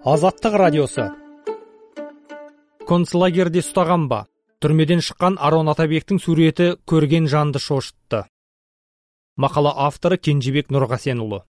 Азаттық радиосы. Концлагерде ұстаған ба? Түрмеден шыққан Арон Атабектің суреті көрген жанды шошытты. Мақала авторы Кенжебек Нұрғасенұлы.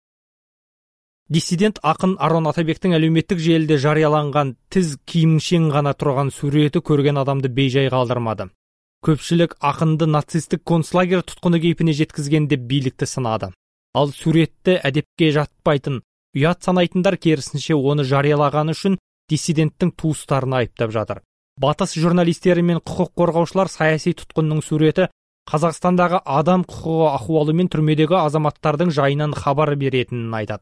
Диссидент ақын Арон Атабектің әлеуметтік желіде жарияланған тіз киімшең ғана тұрған суреті көрген адамды бейжай қалдырмады. Көпшілік ақынды нацистік концлагер тұтқыны кейпіне жеткізген деп билікті сынады. Ал суретті әдепке жатпайтын, ұят санайтындар керісінше оны жариялағаны үшін диссиденттің туыстарына айыптап жатыр. Батыс журналистері мен құқық қорғаушылар саяси тұтқынның суреті Қазақстандағы адам құқығы ахуалы мен түрмедегі азаматтардың жайынан хабар беретінін айтады.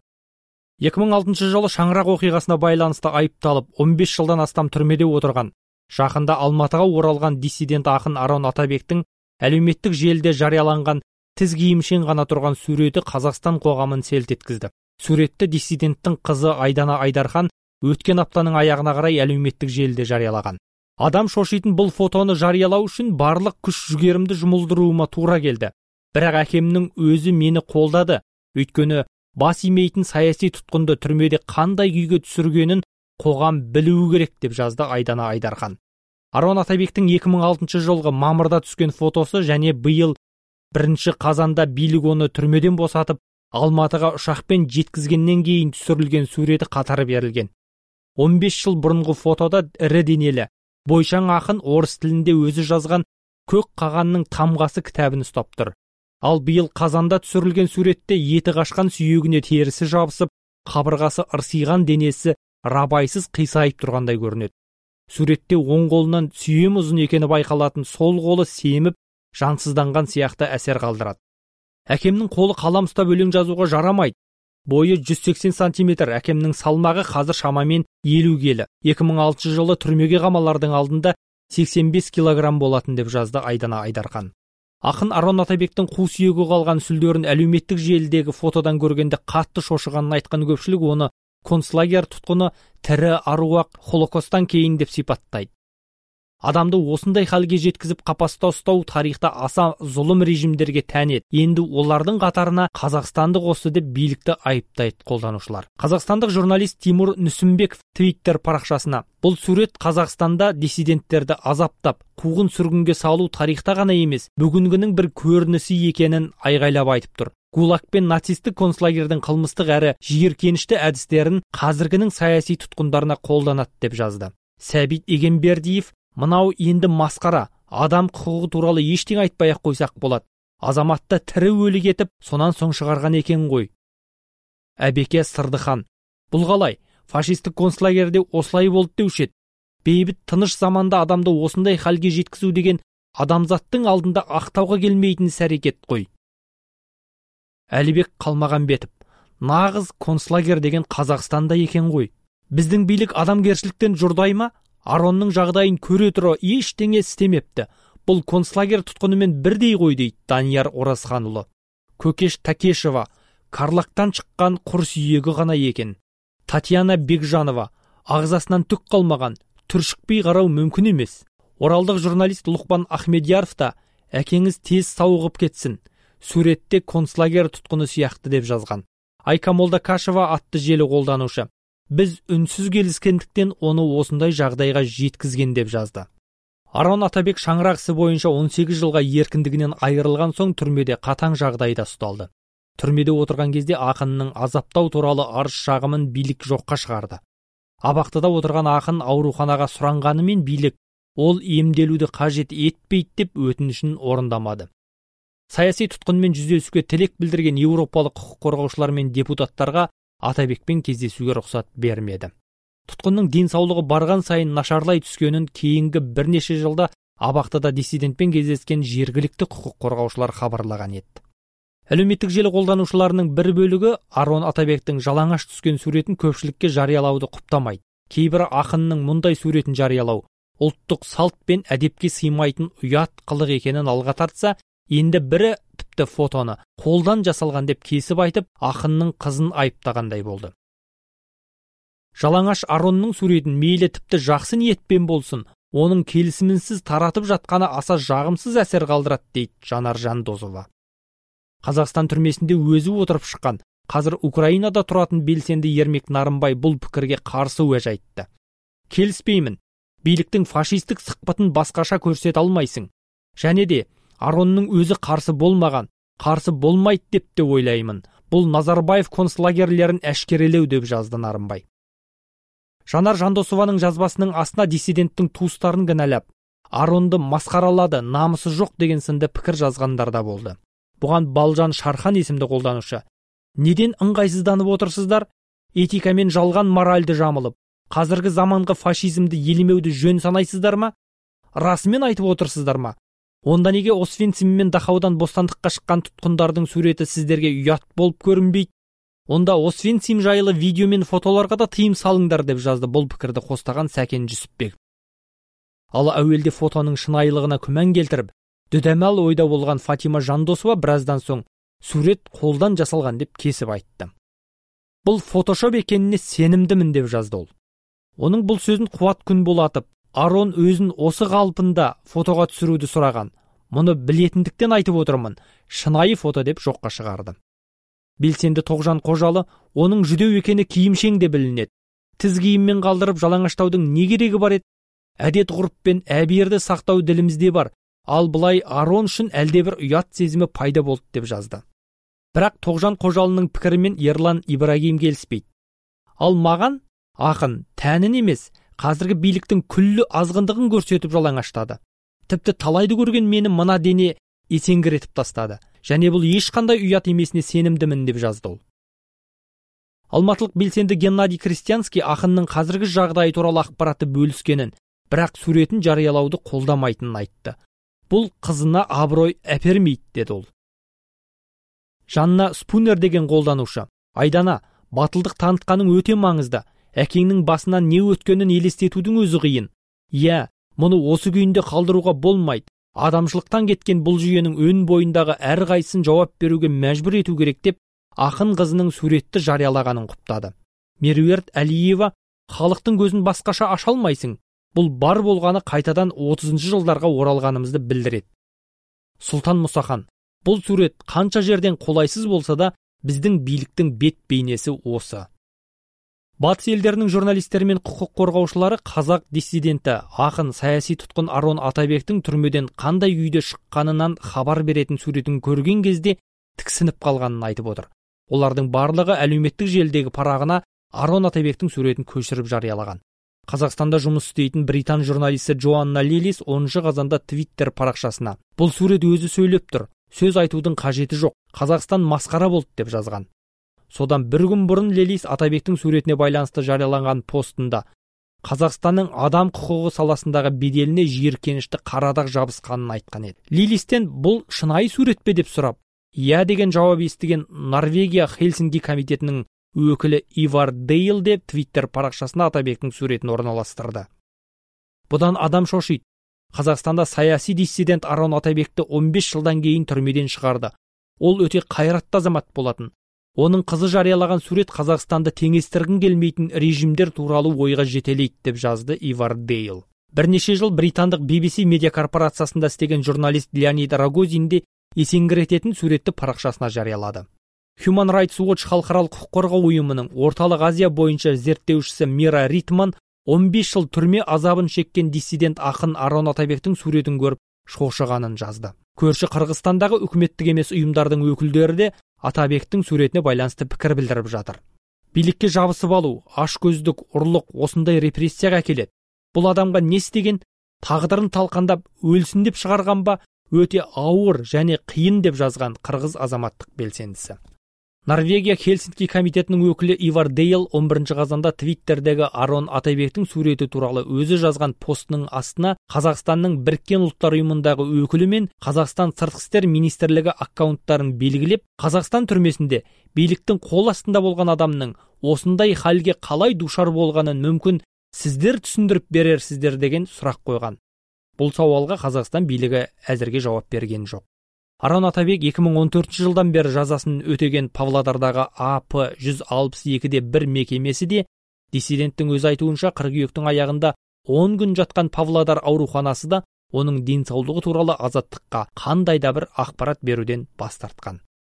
2006 жылы шаңырақ оқиғасына байланысты айыпталып, 15 жылдан астам түрмеде отырған, жақында Алматыға оралған диссидент ақын Арон Атабектің әлеуметтік желіде жарияланған тіз киімшең ғана тұрған суреті Қазақстан қоғамын селт еткізді. Суретті диссиденттің қызы Айдана Айдархан өткен аптаның аяғына қарай әлеуметтік желіде жариялаған. Адам шошитын бұл фотоны жариялау үшін барлық күш-жүгерімді жұмылдыруыма тура келді. Бірақ әкемнің өзі мені қолдады. Өйткені бас имейтін саяси тұтқынды түрмеде қандай күйге түсіргенін қоғам білуі керек деп жазды Айдана Айдархан. Арон Атабектің 2006 жылғы мамырда түскен фотосы және биыл 1 қазанда билік оны түрмеден босатып, Алматыға ұшақпен жеткізгеннен кейін түсірілген суреті қатары берілген. 15 жыл бұрынғы фотода ірі денелі, бойшаң ақын орыс тілінде өзі жазған Көк қағанның тамғасы кітабын ұстап тұр. Ал биыл қазанда түсірілген суретте еті қашқан сүйегіне терісі жабысып, қабырғасы ырсиған денесі рабайсыз қисайып тұрғандай көрінеді. Суретте оң қолынан сүйем ұзын екені байқалатын сол қолы семіп, жансызданған сияқты әсер қалдырады. Әкемнің қолы қалам ұстап өлең жазуға жарамайды. Бойы 180 сантиметр, әкемнің салмағы қазір шамамен 50 келі. 2006 жылы түрмеге қамалардың алдында 85 килограмм болатын деп жазды Айдана Айдархан. Ақын Арон Атабектің қу сүйегі қалған сүлдерін әлеуметтік желідегі фотодан көргенде қатты шошығанын айтқан көпшілік оны концлагер тұтқыны тірі аруақ Холокостан кейін деп сипаттайды. Адамды осындай халге жеткізіп қапаста ұстау тарихта аса зұлым режимдерге тән еді. Енді олардың қатарына Қазақстанды қосты деп билікті айыптайды қолданушылар. Қазақстандық журналист Тимур Нүсімбеков Twitter парақшасына: "Бұл сурет Қазақстанда диссиденттерді азаптап, қуғын сүргінге салу тарихта ғана емес, бүгінгінің бір көрінісі екенін айғайлап айтып тұр. ГУЛАГ пен нацистік концлагердің қылмыстық әрі жиіркенішті әдістерін қазіргінің саяси тұтқындарына қолданады" деп жазды. Сәбит Егенбердиев: "Мынау енді масқара, адам құқығы туралы ештеңе айтпай-ақ қойсақ болады. Азаматты тірі өлік етіп, сонан соң шығарған екен ғой." Әбеке Сырдыхан: "Бұл қалай? Фашистік концлагерде осылай болды деуші еді. Бейбіт тыныш заманда адамды осындай халге жеткізу деген адамзаттың алдында ақтауға келмейтін іс-әрекет қой." Әлібек Қалмағанбетов: "Нағыз концлагер деген Қазақстанда екен ғой. Біздің билік адамгершіліктен жұрдай ма? Аронның жағдайын көре тұра ештеңе істемепті. Бұл концлагер тұтқынымен бірдей ғой" дейді Данияр Оразханұлы. Көкеш Такешева: "Карлактан шыққан құр сүйегі ғана екен." Татьяна Бекжанова: "Ағзасынан түк қалмаған, түршікпей қарау мүмкін емес." Оралдық журналист Лұқпан Ахмедияров та: "Әкеңіз тез сауығып кетсін. Суретте концлагер тұтқыны сияқты" деп жазған. Айка Молдакашева атты желі қолданушы: "Біз үнсіз келіскендіктен оны осындай жағдайға жеткізген" деп жазды. Арон Атабек шаңырақ ісі бойынша 18 жылға еркіндігінен айырылған соң түрмеде қатаң жағдайда ұсталды. Түрмеде отырған кезде ақынның азаптау туралы арыз-шағымын билік жоққа шығарды. Абақтыда отырған ақын ауруханаға сұранғанымен билік ол емделуді қажет етпейді деп өтінішін орындамады. Саяси тұтқынмен жүздесуге тілек білдірген еуропалық құқық қорғаушылар мен депутаттарға Атабекпен кездесуге рұқсат бермеді. Тұтқынның денсаулығы барған сайын нашарлай түскенін кейінгі бірнеше жылда абақтыда диссидентпен кездескен жергілікті құқық қорғаушылар хабарлаған еді. Әлеуметтік желі қолданушыларының бір бөлігі Арон Атабектің жалаңаш түскен суретін көпшілікке жариялауды құптамайды. Кейбірі ақынның мұндай суретін жариялау ұлттық салт пен әдепке сыймайтын ұят қылық екенін алға тартса, енді бірі тіпті фотоны қолдан жасалған деп кесіп айтып, ақынның қызын айыптағандай болды. Жалаңаш Аронның суретін мейлі тіпті жақсы ниетпен болсын, оның келісімінсіз таратып жатқаны аса жағымсыз әсер қалдырады дейді Жанар Жандозова. Қазақстан түрмесінде өзі отырып шыққан, Қазір Украинада тұратын белсенді Ермек Нарымбай бұл пікірге қарсы уәж айтты. Келіспеймін. Биліктің фашистік сықпытын басқаша көрсете алмайсың. Және де Аронның өзі қарсы болмаған, қарсы болмайды деп те ойлаймын. Бұл Назарбаев концлагерлерін әшкерелеу деп жазды Нарымбай. Жанар Жандосованың жазбасының астына диссиденттің туыстарын кінәлап, Аронды масқаралады, намысы жоқ деген сынды пікір жазғандар да болды. Бұған Балжан Шархан есімді қолданушы: неден ыңғайсызданып отырсыздар? Этикамен жалған моральды жамылып, қазіргі заманғы фашизмді елемеуді жөн санайсыздар ма? Расымен айтып отырсыздар ма? Онда неге Освенцим мен Дахаудан бостандыққа шыққан тұтқындардың суреті сіздерге ұят болып көрінбейді? Онда Освенцим жайлы видео мен фотоларға да тыйым салыңдар деп жазды бұл пікірді қостаған Сәкен Жүсіпбеков. Ал әуелде фотоның шынайылығына күмән келтіріп, дүдәмал ойда болған Фатима Жандосова біраздан соң сурет қолдан жасалған деп кесіп айтты. Бұл фотошоп екеніне сенімдімін деп жазды ол. Оның бұл сөзін қуат күн болатып, Арон өзін осы қалпында фотоға түсіруді сұраған. Мұны білетіндіктен айтып отырмын, шынайы фото деп жоққа шығарды. Белсенді Тоғжан Қожалы оның жүдеу екені киімшең де білінеді. Тіз киіммен қалдырып жалаңаштаудың не керегі бар еді? Әдет ғұрып пен әбиірді сақтау ділімізде бар. Ал бұлай Арон үшін әлдебір ұят сезімі пайда болды деп жазды. Бірақ Тоғжан Қожалының пікірімен Ерлан Ибрагим келіспейді. Ал маған ақын тәнін емес, қазіргі биліктің күллі азғындығын көрсетіп жалаңаштады. Тіпті талайды көрген мені мына дене есеңгіретіп тастады. Және бұл ешқандай ұят емесіне сенімдімін деп жазды ол. Алматылық белсенді Геннадий Крестьянский ақынның қазіргі жағдайы туралы ақпаратты бөліскенін, бірақ суретін жариялауды қолдамайтынын айтты. Бұл қызына абырой әпермейді деді ол. Жанна Спунер деген қолданушы: Айдана, батылдық танытқаның өте маңызды. Әкеңнің басынан не өткенін елестетудің өзі қиын. Иә, мұны осы күйінде қалдыруға болмайды. Адамшылықтан кеткен бұл жүйенің өн бойындағы әрқайсысын жауап беруге мәжбүр ету керек деп ақын қызының суретті жариялағанын құптады. Меруерт Әлиева: халықтың көзін басқаша аша алмайсың. Бұл бар болғаны қайтадан 30-шы жылдарға оралғанымызды білдіреді. Сұлтан Мұсахан: бұл сурет қанша жерден қолайсыз болса да, біздің биліктің бет бейнесі осы. Батыс елдерінің журналистері мен құқық қорғаушылары қазақ диссиденті, ақын, саяси тұтқын Арон Атабектің түрмеден қандай күйде шыққанынан хабар беретін суретін көрген кезде тіксініп қалғанын айтып отыр. Олардың барлығы әлеуметтік желідегі парағына Арон Атабектің суретін көшіріп жариялаған. Қазақстанда жұмыс істейтін британ журналисі Джоанна Лилис 10 қазанда Twitter парақшасына: бұл сурет өзі сөйлеп тұр, сөз айтудың қажеті жоқ, Қазақстан масқара болды деп жазған. Содан бір күн бұрын Лилис Атабектің суретіне байланысты жарияланған постында Қазақстанның адам құқығы саласындағы беделіне жиіркенішті қарадақ жабысқанын айтқан еді. Лилистен бұл шынайы сурет пе деп сұрап, иә деген жауап естіген Норвегия Хельсинки комитетінің өкілі Ивар Дейл деп Twitter парақшасына Атабектің суретін орналастырды. Бұдан адам шошиды. Қазақстанда саяси диссидент Арон Атабекті 15 жылдан кейін түрмеден шығарды. Ол өте қайратты азамат болатын. Оның қызы жариялаған сурет Қазақстанды теңестіргін келмейтін режимдер туралы ойға жетелейді деп жазды Ивар Дейл. Бірнеше жыл британдық BBC медиа корпорациясында істеген журналист Леонид Рогозинде есеңгірететін суретті парақшасына жариялады. Human Rights Watch халықаралық құқық қорғау ұйымының орталық Азия бойынша зерттеушісі Мира Ритман 15 жыл түрме азабын шеккен диссидент ақын Арон Атабектің суретін көріп шошығанын жазды. Көрші Қырғызстандағы үкіметтік емес ұйымдардың өкілдері де Атабектің суретіне байланысты пікір білдіріп жатыр. Билікке жабысып алу, ашкөздік, ұрлық осындай репрессияға әкеледі. Бұл адамға не істеген? Тағдырын талқандап, өлсін деп шығарған ба? Өте ауыр және қиын деп жазған қырғыз азаматтық белсендісі. Норвегия Хельсинки комитетінің өкілі Ивар Дейл 11 қазанда Твиттердегі Арон Атабектің суреті туралы өзі жазған постының астына Қазақстанның Біріккен Ұлттар ұйымындағы өкілі мен Қазақстан Сыртқы істер министрлігі аккаунттарын белгілеп, Қазақстан түрмесінде биліктің қол астында болған адамның осындай халге қалай душар болғанын мүмкін сіздер түсіндіріп берерсіздер деген сұрақ қойған. Бұл сауалға Қазақстан билігі әзірге жауап берген жоқ. Арон Атабек 2014 жылдан бері жазасын өтеген Павлодардағы АП-162-1 мекемесі де диссиденттің өз айтуынша қыркүйектің аяғында 10 күн жатқан Павлодар ауруханасы да оның денсаулығы туралы азаттыққа қандай да бір ақпарат беруден бас тартқан.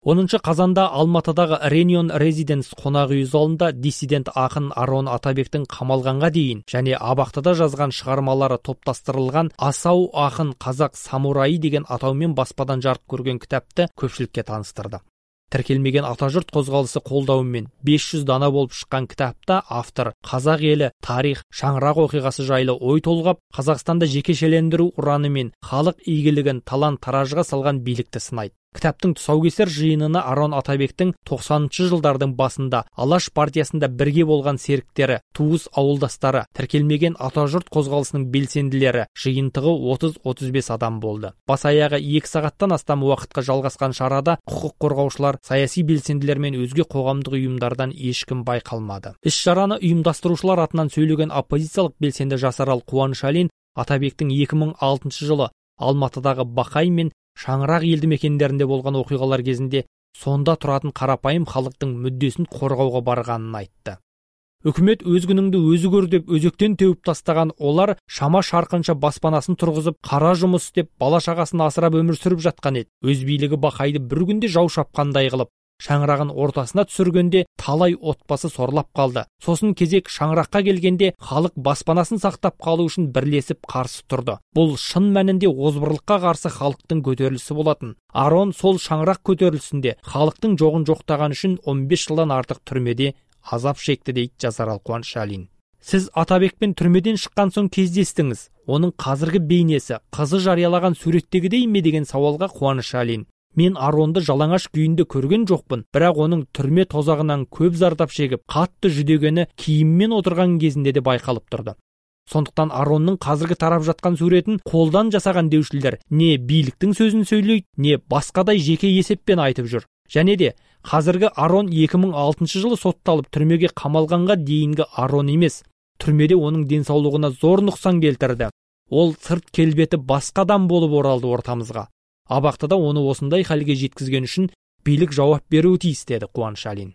10 қазанда Алматыдағы Reunion Residence қонақ үй залында диссидент ақын Арон Атабектің қамалғанға дейін және абақтыда жазған шығармалары топтастырылған Асау ақын қазақ самурайы деген атаумен баспадан жарық көрген кітапты көпшілікке таныстырды. Тіркелмеген атажұрт қозғалысы қолдауымен 500 дана болып шыққан кітапта автор қазақ елі, тарих, шаңырақ оқиғасы жайлы ой толғап, Қазақстанда жекешелендіру ұраны мен халық игілігін талан-таражға салған билікті сынайды. Кітаптың тұсаукесер жиынына Арон Атабектің 90-шы жылдардың басында Алаш партиясында бірге болған серіктері, туыс ауылдастары, тіркелмеген атажұрт қозғалысының белсенділері, жиынтығы 30-35 адам болды. Бас аяғы 2 сағаттан астам уақытқа жалғасқан шарада құқық қорғаушылар, саяси белсенділер мен өзге қоғамдық ұйымдардан ешкім байқалмады. Іс-шараны ұйымдастырушылар атынан сөйлеген оппозициялық белсенді Жасарал Қуанышалин Атабектің 2006 жылы Алматыдағы Бақай мен Шаңырақ елді мекендерінде болған оқиғалар кезінде сонда тұратын қарапайым халықтың мүддесін қорғауға барғанын айтты. Үкімет өз күніңді өзі көр деп өзектен теуіп тастаған олар шама шарқынша баспанасын тұрғызып, қара жұмыс істеп, бала шағасын асырап өмір сүріп жатқан еді. Өз билігі Бақайды бір күнде жау шапқандай қылып, Шаңырағын ортасына түсіргенде талай отбасы сорлап қалды. Сосын кезек Шаңыраққа келгенде халық баспанасын сақтап қалу үшін бірлесіп қарсы тұрды. Бұл шын мәнінде озбырлыққа қарсы халықтың көтерілісі болатын. Арон сол Шаңырақ көтерілісінде халықтың жоғын жоқтаған үшін 15 жылдан артық түрмеде азап шекті дейді Жасарал Қуанышалин. Сіз Атабекпен түрмеден шыққан соң кездестіңіз. Оның қазіргі бейнесі қызы жариялаған суреттегідей ме деген сауалға Қуанышалин: мен Аронды жалаңаш күйінде көрген жоқпын, бірақ оның түрме тозағынан көп зардап шегіп, қатты жүдегені киіммен отырған кезінде де байқалып тұрды. Сондықтан Аронның қазіргі тарап жатқан суретін қолдан жасаған деушілер не биліктің сөзін сөйлейді, не басқадай жеке есеппен айтып жүр. Және де қазіргі Арон 2006 жылы сотталып түрмеге қамалғанға дейінгі Арон емес. Түрмеде оның денсаулығына зор нұқсан келтірді. Ол сырт келбеті басқа адам болып оралды ортамызға. Абақтыда оны осындай халге жеткізген үшін билік жауап беруі тиіс, деді Қуанышалин.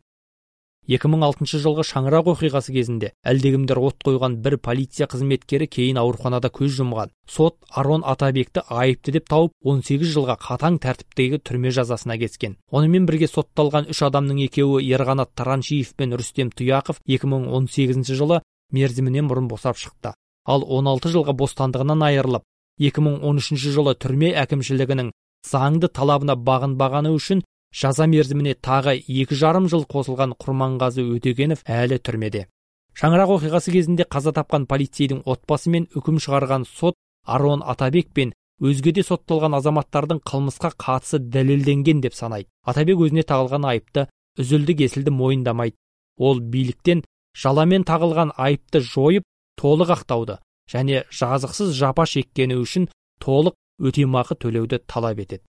2006 жылғы Шаңырақ оқиғасы кезінде әлдегімдер от қойған бір полиция қызметкері кейін ауруханада көз жұмған. Сот Арон Атабекті айыпты деп тауып 18 жылға қатаң тәртіптегі түрме жазасына кескен. Онымен бірге сотталған 3 адамның екеуі Ерғанат Тараншиев пен Рүстем Тұяқов 2018 жылы мерзімінен бұрын босап шықты. Ал 16 жылға бостандығынан айырылып, 2013 жылы түрме әкімшілігінің заңды талабына бағынбағаны үшін жаза мерзіміне тағы 2,5 жыл қосылған Құрманғазы Өтегенов әлі түрмеде. Шаңырақ оқиғасы кезінде қаза тапқан полицейдің отбасы мен үкім шығарған сот Арон Атабек пен өзге де сотталған азаматтардың қылмысқа қатысы дәлелденген деп санайды. Атабек өзіне тағылған айыпты үзілді кесілді мойындамайды. Ол биліктен жаламен тағылған айыпты жойып, толық ақтауды және жазықсыз жапа шеккені үшін толық өтемақы төлеуді талап етеді.